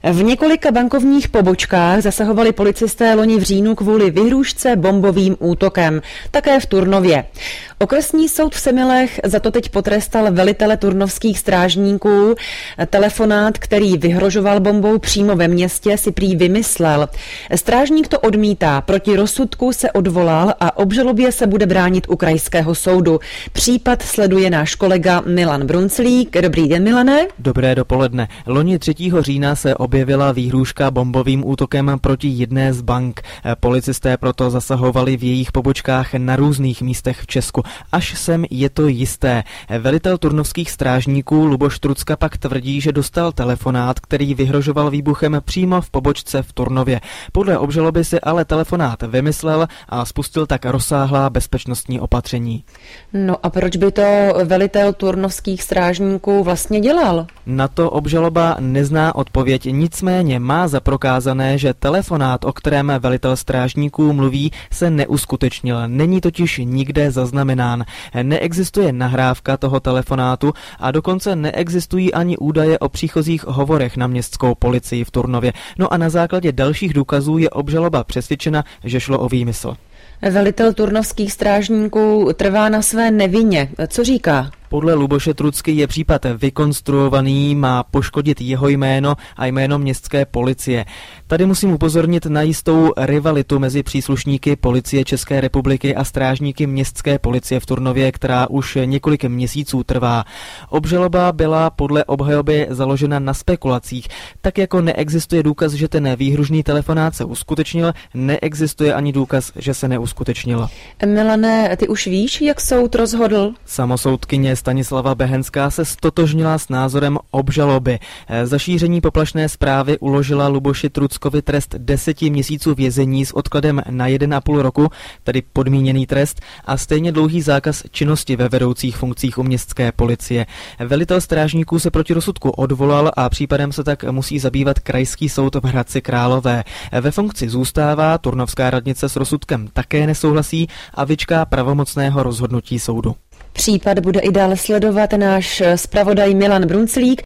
V několika bankovních pobočkách zasahovali policisté loni v říjnu kvůli vyhrůžce bombovým útokem, také v Turnově. Okresní soud v Semilech za to teď potrestal velitele turnovských strážníků. Telefonát, který vyhrožoval bombou přímo ve městě, si prý vymyslel. Strážník to odmítá, proti rozsudku se odvolal a obžalobě se bude bránit u krajského soudu. Případ sleduje náš kolega Milan Brunclík. Dobrý den, Milane. Dobré dopoledne. Loni 3. října se objevila výhrůžka bombovým útokem proti jedné z bank. Policisté proto zasahovali v jejich pobočkách na různých místech v Česku. Až sem je to jisté. Velitel turnovských strážníků Luboš Trucka pak tvrdí, že dostal telefonát, který vyhrožoval výbuchem přímo v pobočce v Turnově. Podle obžaloby si ale telefonát vymyslel a spustil tak rozsáhlá bezpečnostní opatření. No a proč by to velitel turnovských strážníků vlastně dělal? Na to obžaloba nezná odpověď, nicméně má za prokázané, že telefonát, o kterém velitel strážníků mluví, se neuskutečnil. Není totiž nikde zaznamenán. Neexistuje nahrávka toho telefonátu a dokonce neexistují ani údaje o příchozích hovorech na městskou policii v Turnově. No a na základě dalších důkazů je obžaloba přesvědčena, že šlo o výmysl. Velitel turnovských strážníků trvá na své nevině. Co říká? Podle Luboše Trucky je případ vykonstruovaný, má poškodit jeho jméno a jméno městské policie. Tady musím upozornit na jistou rivalitu mezi příslušníky policie České republiky a strážníky městské policie v Turnově, která už několik měsíců trvá. Obžaloba byla podle obhajoby založena na spekulacích. Tak jako neexistuje důkaz, že ten výhružný telefonát se uskutečnil, neexistuje ani důkaz, že se neuskutečnil. Milane, ty už víš, jak soud rozhodl? Samosoudkyně Stanislava Behenská se stotožnila s názorem obžaloby. Za šíření poplašné zprávy uložila Luboši Truckovi trest 10 měsíců vězení s odkladem na 1,5 roku, tedy podmíněný trest, a stejně dlouhý zákaz činnosti ve vedoucích funkcích u městské policie. Velitel strážníků se proti rozsudku odvolal a případem se tak musí zabývat krajský soud v Hradci Králové. Ve funkci zůstává, turnovská radnice s rozsudkem také nesouhlasí a vyčká pravomocného rozhodnutí soudu. Případ bude i dále sledovat náš zpravodaj Milan Brunclík.